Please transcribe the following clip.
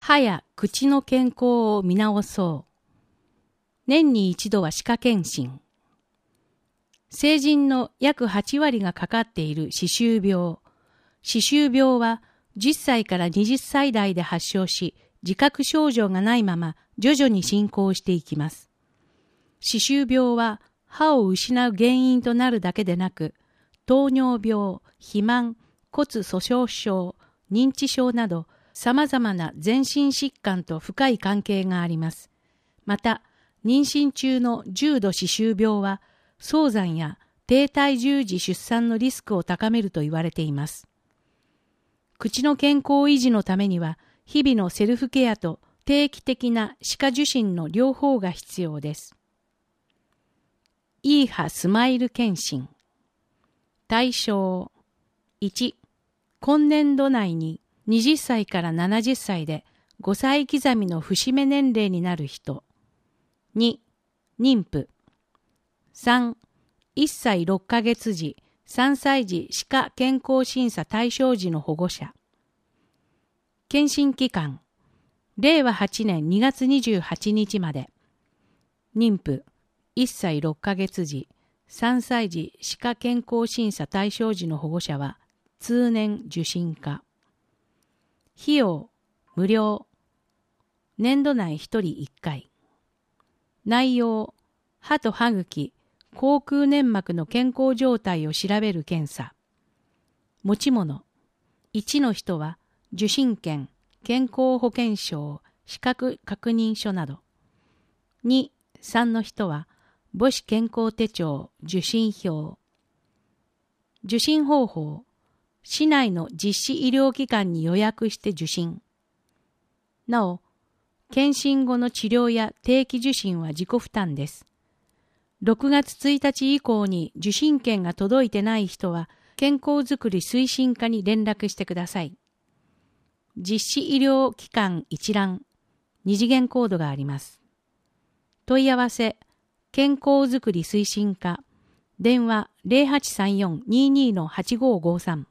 歯や口の健康を見直そう。年に一度は歯科検診。成人の約8割がかかっている歯周病。歯周病は10歳から20歳代で発症し、自覚症状がないまま徐々に進行していきます。歯周病は歯を失う原因となるだけでなく、糖尿病、肥満、骨粗しょう症、認知症など様々な全身疾患と深い関係があります。また、妊娠中の重度歯周病は早産や低体重時出産のリスクを高めると言われています。口の健康維持のためには、日々のセルフケアと定期的な歯科受診の両方が必要です。いい歯スマイル検診。対象1、今年度内に20歳から70歳で5歳刻みの節目年齢になる人。2、妊婦。3、1歳6ヶ月時、3歳児歯科健康審査対象時の保護者。検診期間、令和8年2月28日まで。妊婦、1歳6ヶ月時、3歳児歯科健康審査対象時の保護者は通年受診可。費用、無料。年度内1人1回。内容、歯と歯茎、口腔粘膜の健康状態を調べる検査。持ち物、1の人は受診券、健康保険証、資格確認書など。2、3の人は母子健康手帳、受診票。受診方法、市内の実施医療機関に予約して受診。なお、検診後の治療や定期受診は自己負担です。6月1日以降に受診券が届いてない人は、健康づくり推進課に連絡してください。実施医療機関一覧、2次元コードがあります。問い合わせ、健康づくり推進課、電話 0834-22-8553